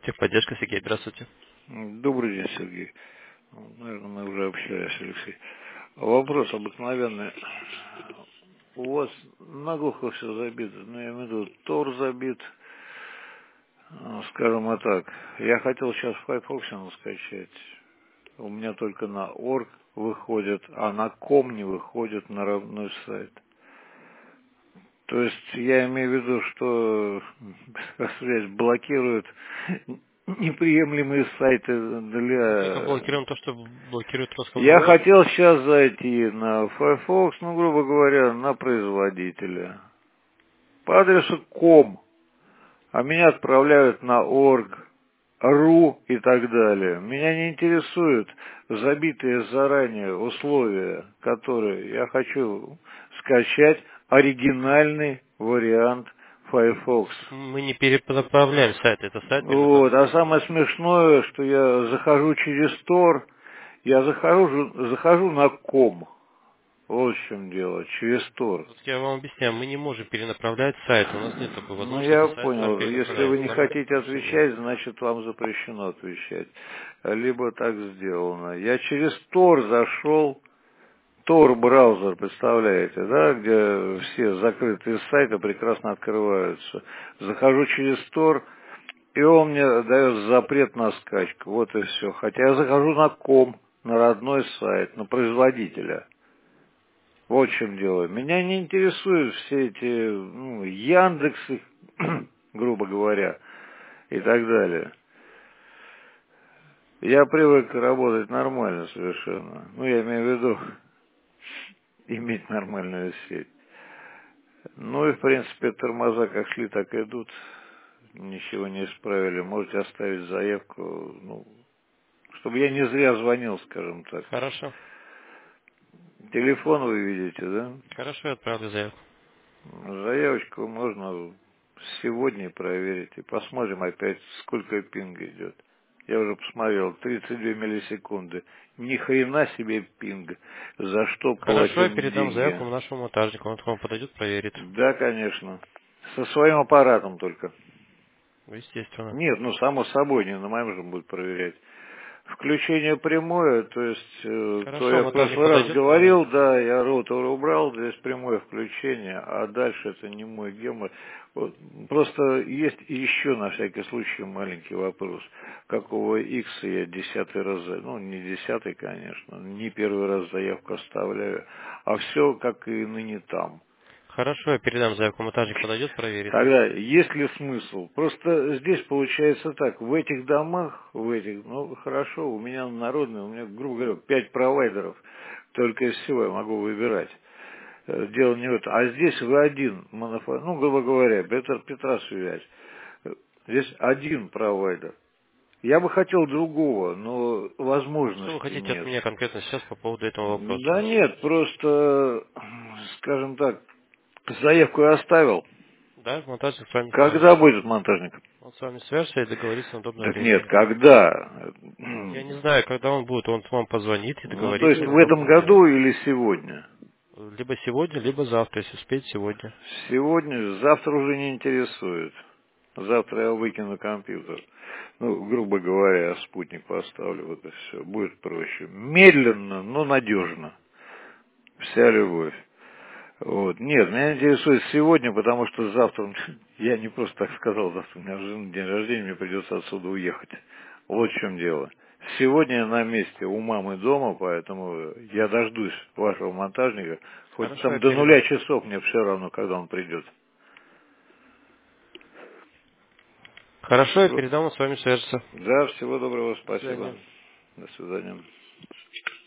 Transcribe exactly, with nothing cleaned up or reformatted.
Техподдержка, Сергей, здравствуйте. Добрый день, Сергей. Наверное, мы уже общались, Алексей. Вопрос обыкновенный. У вас наглухо все забито, ну, я имею в виду, Тор забит, а, скажем и так. Я хотел сейчас в Firefox скачать. У меня только на орг выходит, а на ком не выходит на родной сайт. То есть я имею в виду, что связь блокирует неприемлемые сайты Мы только для... блокируем то, что блокирует Я Роскомнадзор. хотел сейчас зайти на Firefox, ну, грубо говоря, на производителя. По адресу ком, а меня отправляют на орг, ру и так далее. Меня не интересуют забитые заранее условия, которые я хочу скачать оригинальный вариант Firefox. Мы не перенаправляем сайт, это сайт Вот. А перенаправляется. самое смешное, что я захожу через Тор, я захожу, захожу на ком. Вот в чем дело, через Тор. Вот я вам объясняю, мы не можем перенаправлять сайт, у нас нет такой Ну, возможности, я сайт сам понял. Если вы перенаправляется. не Нам хотите Сергей. отвечать, значит, вам запрещено отвечать. Либо так сделано. Я через Тор зашел, Тор браузер, представляете, да, где все закрытые сайты прекрасно открываются. Захожу через Тор, и он мне дает запрет на скачку. Вот и все. Хотя я захожу на ком, на родной сайт, на производителя. Вот в чем дело. Меня не интересуют все эти ну, Яндексы, грубо говоря, и так далее. Я привык работать нормально совершенно. Ну, я имею в виду иметь нормальную сеть. Ну и, в принципе, тормоза как шли, так и идут. Ничего не исправили. Можете оставить заявку, ну, чтобы я не зря звонил, скажем так. Хорошо. Телефон вы видите, да? Хорошо, я отправлю заявку. Заявочку можно сегодня проверить и посмотрим опять, сколько пинг идет. Я уже посмотрел, тридцать две миллисекунды. Ни хрена себе пинг. За что Хорошо, я платим передам деньги? заявку нашему монтажнику, он к вам подойдет, проверит. Да, конечно. Со своим аппаратом только. Естественно. Нет, ну, само собой, не на моем же будет проверять. Включение прямое, то есть, э, то Хорошо, я в монтажник прошлый раз подойдет, проверит. говорил, да, я роутер убрал, здесь прямое включение, а дальше это не мой гемор. Вот, просто есть еще на всякий случай маленький вопрос. Какого X я десятый раз, за- ну не десятый, конечно, не первый раз заявку оставляю, а все как и ныне там. Хорошо, я передам заявку, монтажник подойдет, проверит. Тогда есть ли смысл? Просто здесь получается так, в этих домах, в этих, ну хорошо, у меня народные, у меня, грубо говоря, пять провайдеров, только из всего я могу выбирать. Э, Дело не в этом. А здесь вы один, монофо- ну, грубо говоря, Петр Петра связь. Э, Здесь один провайдер. Я бы хотел другого, но Что вы возможности хотите от нет. меня конкретно сейчас по поводу этого Да вопроса? нет, просто, скажем так, заявку я оставил. Да, монтажник с вами Когда свяжется. будет монтажник? Он с вами свяжется и договорится на удобное Так нет, время. когда? Я не знаю, когда он будет, он вам позвонит и Ну, то есть договорится на в этом удобное время. году или сегодня? Либо сегодня, либо завтра, если успеет сегодня. Сегодня, завтра уже не интересует. Завтра я выкину компьютер. Ну, грубо говоря, я спутник поставлю, вот и все. Будет проще. Медленно, но надежно. Вся любовь. Вот. Нет, меня интересует сегодня, потому что завтра, я не просто так сказал, завтра у меня жена день рождения, мне придется отсюда уехать. Вот в чем дело. Сегодня я на месте у мамы дома, поэтому я дождусь вашего монтажника. Хоть Хорошо, там я до нуля передам. часов, мне все равно, когда он придет. Хорошо, я передам, он с вами свяжется. Да, всего доброго, До спасибо. свидания. До свидания.